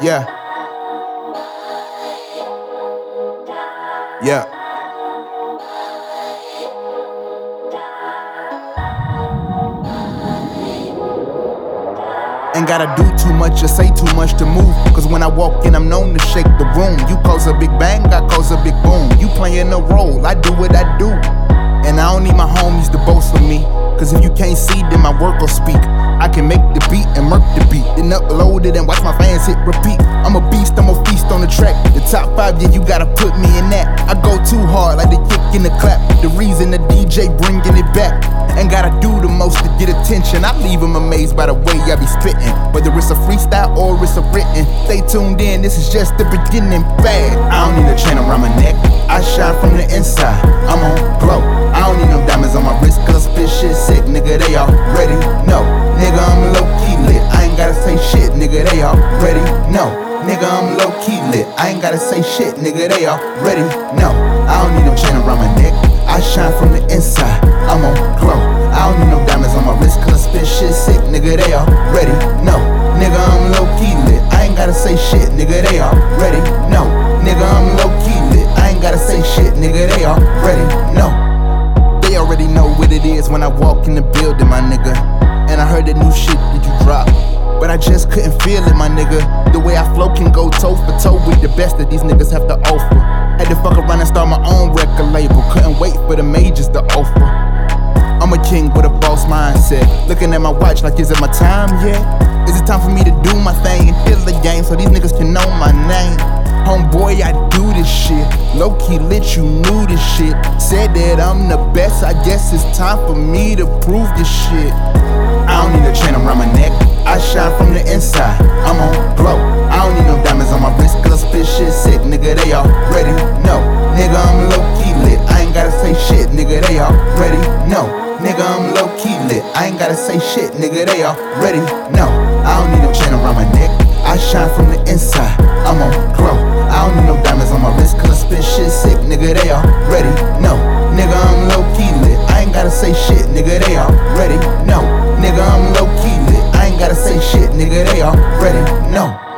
Yeah. Yeah. Ain't gotta do too much or say too much to move. Cause when I walk in, I'm known to shake the room. You cause a big bang, I cause a big boom. You playing a role, I do what I do. And I don't need my homies to boast on me. Cause if you can't see, then my work will speak. I can make the beat and murk the beat. Then upload it and watch my fans hit repeat. I'm a beast, I'm a feast on the track. The top 5, yeah, you gotta put me in that. I go too hard like the kick in the clap. The reason the DJ bringing it back. Ain't gotta do the most to get attention. I leave them amazed by the way I be spitting. Whether it's a freestyle or it's a written. Stay tuned in, this is just the beginning. Bad, I don't need a chain around my neck. I shine from the inside, I'm on glow. I don't need no diamonds on my wrist, cause spit shit sick, nigga, they already know. Nigga, I'm low-key lit, I ain't gotta say shit, nigga, they already know. Nigga, I'm low-key lit, I ain't gotta say shit, nigga, they already know. I don't need no chain around my neck, I shine from the inside, I'm on glow. I don't need no diamonds on my wrist, cause spit shit sick, nigga, they already know. Nigga, I'm low-key lit, I ain't gotta say shit, nigga, they already know. Nigga, I'm low-key lit, I ain't gotta say shit, nigga, they already know. They already know what it is when I walk in the building, my nigga. And I heard that new shit that you drop, but I just couldn't feel it, my nigga. The way I flow can go toe for toe with the best that these niggas have to offer. Had to fuck around and start my own record label. Couldn't wait for the majors to offer. I'm a king with a boss mindset. Looking at my watch like, is it my time yet? Is it time for me to do my thing and kill the game so these niggas can know my name? Homeboy, I do this shit. Low-key lit, you knew this shit. Said that I'm the best, I guess it's time for me to prove this shit. I don't need a chain around my neck, I shine from the inside, I'm on glow. I don't need no diamonds on my wrist, cause spit shit sick, nigga, they already know. Nigga, I'm low-key lit, I ain't gotta say shit, nigga, they already know. Nigga, I'm low-key lit, I ain't gotta say shit, nigga, they already know. I don't need no chain around my neck, I shine from the inside, I'm on glow. I don't need no diamonds on my wrist, cause spit shit sick, nigga, they already know. Nigga, I'm low-key lit, I ain't gotta say shit, nigga, they already know. Nigga, I'm low-key lit, I ain't gotta say shit, nigga, they already know.